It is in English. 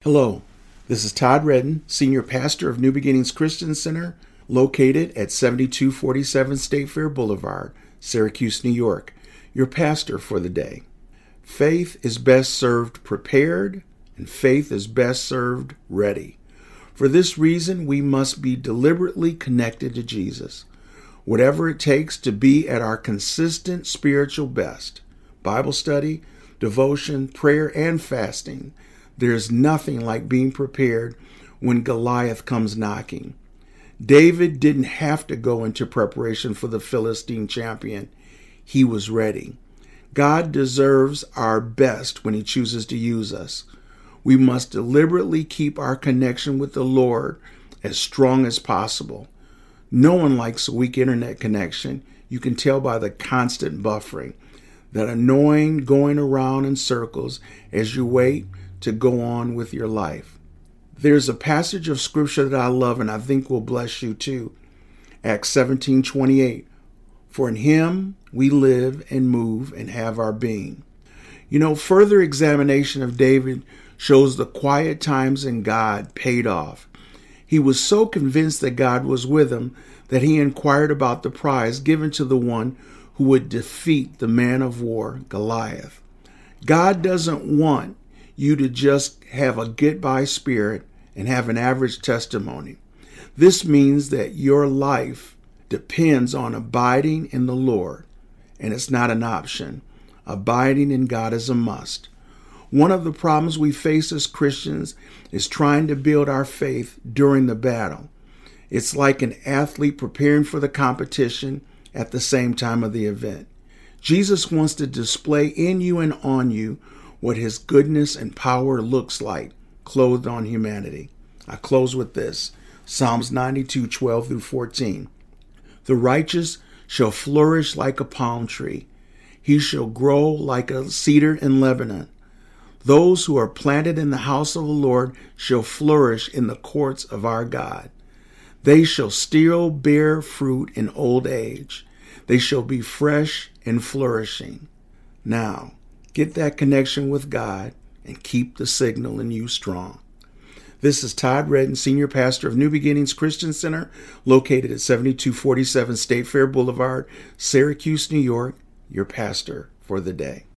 Hello, this is Todd Redden, Senior Pastor of New Beginnings Christian Center, located at 7247 State Fair Boulevard, Syracuse, New York, your pastor for the day. Faith is best served prepared, and faith is best served ready. For this reason, we must be deliberately connected to Jesus. Whatever it takes to be at our consistent spiritual best, Bible study, devotion, prayer, and fasting, there's nothing like being prepared when Goliath comes knocking. David didn't have to go into preparation for the Philistine champion. He was ready. God deserves our best when he chooses to use us. We must deliberately keep our connection with the Lord as strong as possible. No one likes a weak internet connection. You can tell by the constant buffering, that annoying going around in circles as you wait to go on with your life. There's a passage of scripture that I love and I think will bless you too. Acts 17:28. For in him we live and move and have our being. Further examination of David shows the quiet times in God paid off. He was so convinced that God was with him that he inquired about the prize given to the one who would defeat the man of war, Goliath. God doesn't want you to just have a get-by spirit and have an average testimony. This means that your life depends on abiding in the Lord, and it's not an option. Abiding in God is a must. One of the problems we face as Christians is trying to build our faith during the battle. It's like an athlete preparing for the competition at the same time of the event. Jesus wants to display in you and on you what his goodness and power looks like, clothed on humanity. I close with this, Psalms 92:12-14. The righteous shall flourish like a palm tree. He shall grow like a cedar in Lebanon. Those who are planted in the house of the Lord shall flourish in the courts of our God. They shall still bear fruit in old age. They shall be fresh and flourishing. Now, get that connection with God and keep the signal in you strong. This is Todd Redden, Senior Pastor of New Beginnings Christian Center, located at 7247 State Fair Boulevard, Syracuse, New York, your pastor for the day.